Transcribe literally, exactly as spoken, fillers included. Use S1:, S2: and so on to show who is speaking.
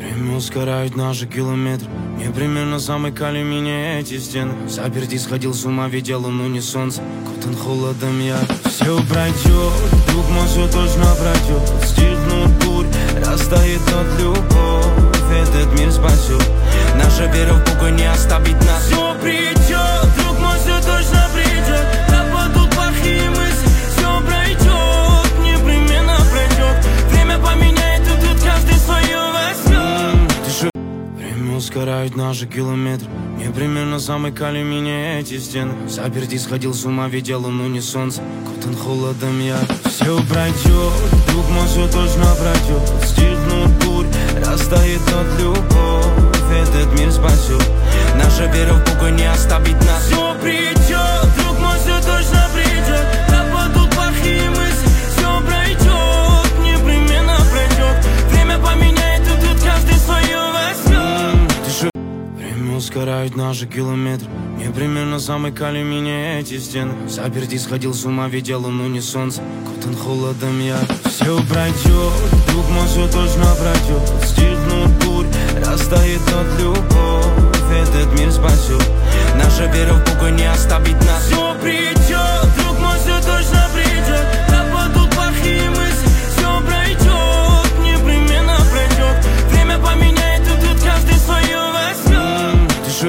S1: Время ускоряет наши километры. Непременно замыкали меня эти стены. Заперти сходил с ума, видел луну, не солнце. Кутан холодом я. Все пройдет, друг мой, все точно пройдет. Стихнут бурь, растает от любовь. Этот мир спасет. Наша вера в Бога не оставит нас. Все придет, друг мой, все точно придет. Пропадут плохие мысли. Все пройдет, непременно пройдет. Время поменяет, и тут каждый свое возьмет. Время ускоряет наши километры. Непременно замыкали меня эти стены. Заперти сходил с ума, видел луну, не солнце. Кутан холодом я. Все пройдет, друг мой, все точно пройдет. Стихнут бурь, растает от любовь. Этот мир спасет. Наша вера в Бога не оставит нас. Все придет, друг мой, все точно придет. Пропадут плохие мысли. Все пройдет, непременно пройдет. Время поменяет, и тут каждый свое возьмет. Время ускоряет наши километры. Непременно замыкали меня эти стены. Заперти сходил с ума, видел луну, не солнце. Кутан холодом я. Все пройдет, друг мой, все точно пройдет. Стихнут бурь, растает